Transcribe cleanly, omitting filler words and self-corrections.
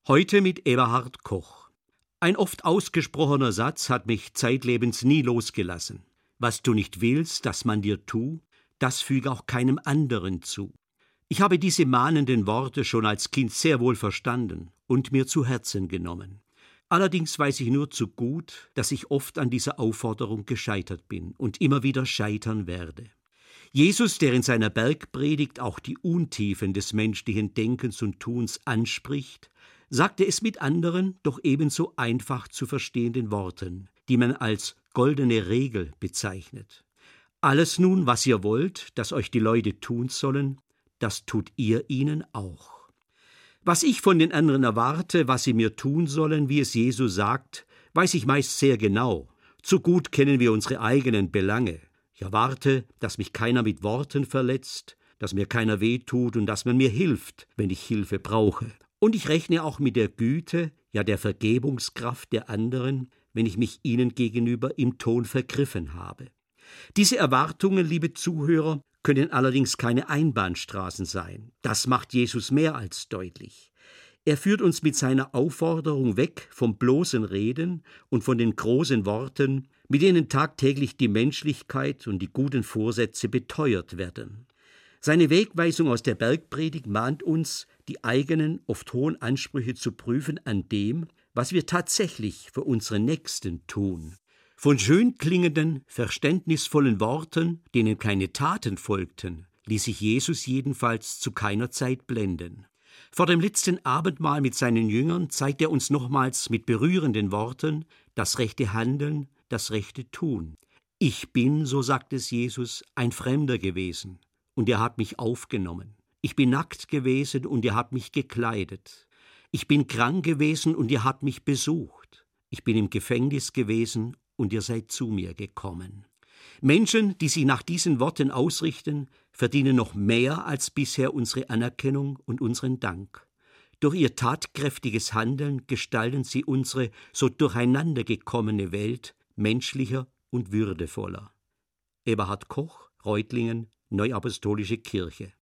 Heute mit Eberhard Koch. Ein oft ausgesprochener Satz hat mich zeitlebens nie losgelassen. Was du nicht willst, dass man dir tu, das füge auch keinem anderen zu. Ich habe diese mahnenden Worte schon als Kind sehr wohl verstanden und mir zu Herzen genommen. Allerdings weiß ich nur zu gut, dass ich oft an dieser Aufforderung gescheitert bin und immer wieder scheitern werde. Jesus, der in seiner Bergpredigt auch die Untiefen des menschlichen Denkens und Tuns anspricht, sagte es mit anderen, doch ebenso einfach zu verstehenden Worten, die man als goldene Regel bezeichnet. Alles nun, was ihr wollt, dass euch die Leute tun sollen, das tut ihr ihnen auch. Was ich von den anderen erwarte, was sie mir tun sollen, wie es Jesus sagt, weiß ich meist sehr genau. Zu gut kennen wir unsere eigenen Belange. Ich erwarte, dass mich keiner mit Worten verletzt, dass mir keiner wehtut und dass man mir hilft, wenn ich Hilfe brauche. Und ich rechne auch mit der Güte, ja der Vergebungskraft der anderen, wenn ich mich ihnen gegenüber im Ton vergriffen habe. Diese Erwartungen, liebe Zuhörer, können allerdings keine Einbahnstraßen sein. Das macht Jesus mehr als deutlich. Er führt uns mit seiner Aufforderung weg vom bloßen Reden und von den großen Worten, mit denen tagtäglich die Menschlichkeit und die guten Vorsätze beteuert werden. Seine Wegweisung aus der Bergpredigt mahnt uns, die eigenen, oft hohen Ansprüche zu prüfen an dem, was wir tatsächlich für unsere Nächsten tun. Von schön klingenden, verständnisvollen Worten, denen keine Taten folgten, ließ sich Jesus jedenfalls zu keiner Zeit blenden. Vor dem letzten Abendmahl mit seinen Jüngern zeigt er uns nochmals mit berührenden Worten das rechte Handeln, das rechte Tun. Ich bin, so sagt es Jesus, ein Fremder gewesen, und ihr habt mich aufgenommen. Ich bin nackt gewesen, und ihr habt mich gekleidet. Ich bin krank gewesen, und ihr habt mich besucht. Ich bin im Gefängnis gewesen, und ihr seid zu mir gekommen. Menschen, die sich nach diesen Worten ausrichten, verdienen noch mehr als bisher unsere Anerkennung und unseren Dank. Durch ihr tatkräftiges Handeln gestalten sie unsere so durcheinander gekommene Welt menschlicher und würdevoller. Eberhard Koch, Reutlingen, Neuapostolische Kirche.